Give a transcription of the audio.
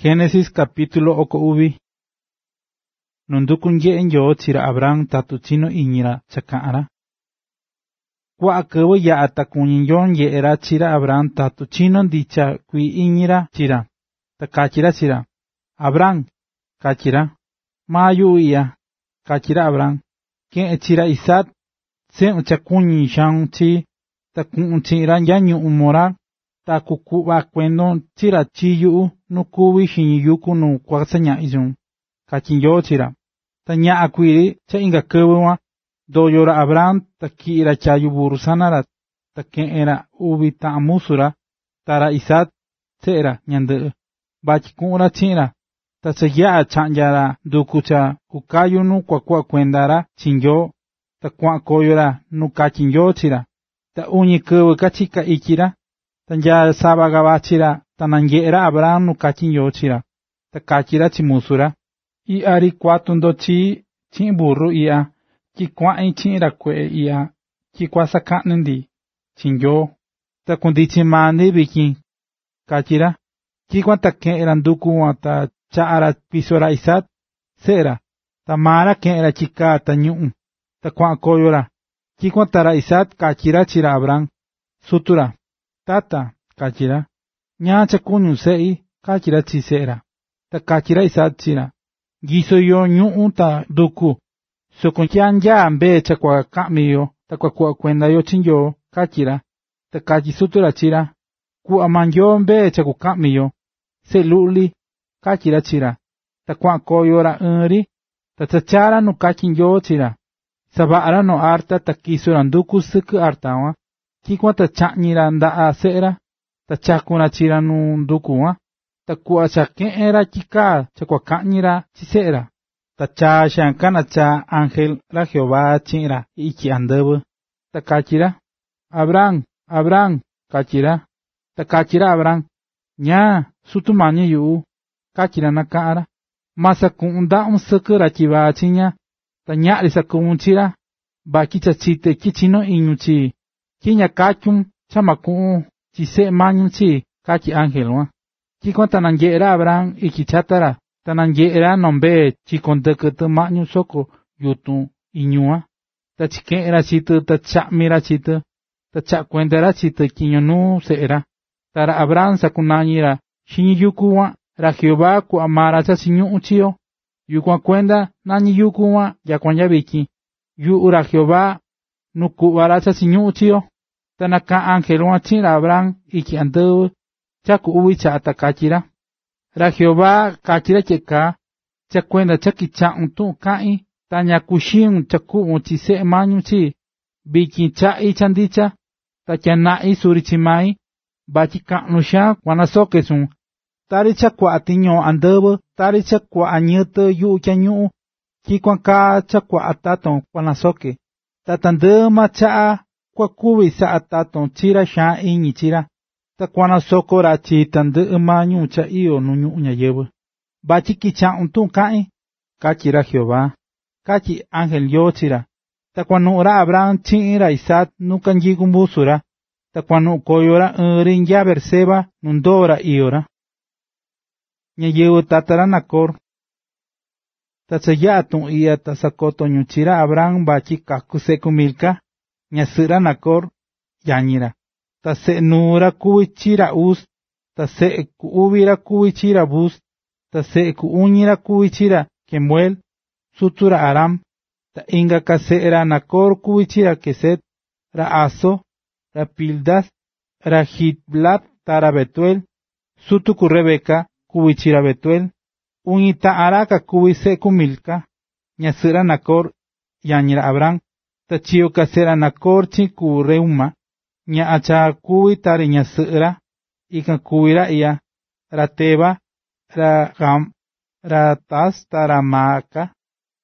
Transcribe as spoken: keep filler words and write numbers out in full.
Génesis capítulo oko uvi. Nundukun ye'en yo chira Abraham tatu chino iñira chakara. Kwa akawa ya atakunin yon ye'era chira Abraham tatu chino dicha kui iñira chira. Takachira chira. Abraham, kachira. Mayu iya, kachira Abraham. Ken chira Isaac, sen uchakunin shang chi, takun chira yanyu umora. Ta kukuba kwendo chira chiyu nukubi shinyuku nu kwasanya izun. Kachin yo chira. Ta nya akwiri cha inga kewa doyora Abraham ta kira chayu burusanara ta kenera ubi ta amusura tara Isaac tera nyande. Bachi kuna chira. Ta segya chanjara dukucha kukayu nu kwa kwa kwendara chinyo. Ta kwa koyora nu kachin yo chira. Ta unyi kewa kachika ikira. Tanja saba gabachira, tanangera Abraham no kachin yochira, ta kachira chimusura, i ari kwatundo chi, chi burro ia, ki kwa in chira kwe ia, ki kwa sakanendi, chin yo, ta kundichi mandi biki, kachira, ki kwa ta ke eranduku ta chaara pisora Isaac, sera, ta mara ke era chika ta nyum, ta kwa koyora, ki kwa tara Isaac kachira chira Abraham, sutura. Tata, kachira. Nya chakunyu sei, kachira chisera. Ta kachira Isaac chira. Giso yo nyu ta duku. Sokon ya ambe chakwa kamiyo, ta kwa kwa kwenda yo chinyo, kachira. Ta kachisutura chira. Ku amanyo mbe chaku kamiyo. Se luli, kachira chira. Ta kwa koyora unri. Ta chachara no kachinyo chira. Sabara no arta ta kisura nduku suku artawa. Kikwa ta chanyira nda a sera, ta chakuna chira nu ndukuwa, ta kuwa chake era kika chakwa kanyira chisera, ta cha shankana cha ángel la Jehová chira iki andabu, ta kachira, Abraham, Abraham, kachira, ta kachira Abraham, nya, sutumanya yu, kachira nakara, masa kunda un sakura chiva chinya, ta nyari sakun chira, baki chachite kichino inuchi. Kinya kachum chamaku chise manyum chi kachi ángel wa. Kikon tanangera Abraham iki chatara tanangera nombe chikondekutu manyum soko yutu inyua. Ta chikera chitu ta chamira chitu ta chakwendera chitu kinyonu seera. Tara Abraham sakunanyira shinyuku wa ra Jehová ku amara cha sinyu uchio. Yukwa kwenda nani yuku wa yakwanya biki. Yu ura Jehová nuku waracha sinyu uchio. Tanaka ángel wa chira Abraham iki andu chaku uwi cha atakachira. Ra Jehová kachira cheka chakwenda chakicha untu kai tanya kushin chaku uchise manyu chi biki cha i chandicha tachanai surichimai bachi kanusha kwanasoke sun taricha kwa atinyo andu taricha kwa anyuto yu chanyu kikwan ka chakwa ataton kwanasoke tatandu macha kwa kuwi sa ataton chira sha inyi chira. Ta kwana soko ra chi tandu manyu cha iyo nunyu uñayebu. Bachi kicha untun kai. Kachi ra Jehová. Kachi ángel yo chira. Ta kwanu ra Abraham chira Isaac nukan yigumbusura. Ta kwanu koyora urin ya berseba nundora iora. Ñayebu tatara nakor. Ta sayatun iya ta sakoto nyuchira Abraham bachi kakuseku milka. Nyasira nakor, yanyira. Ta se nura kuichira us, ta se kuubira kuichira bus, ta se kuunyira kuichira kemuel, sutura aram, ta inga kasera nakor kuichira keset, ra aso, ra pildas, ra hitblat tara betuel, sutuku rebeka kuichira betuel, unyita araka kuise kumilka, nyasira nakor, yanyira Abraham. Ta chiyo kasera nakor chi ku reuma, nya acha kuwi tari nya sira, ikan kuwira iya, ra teba, ra gam, ra tas tara maaka,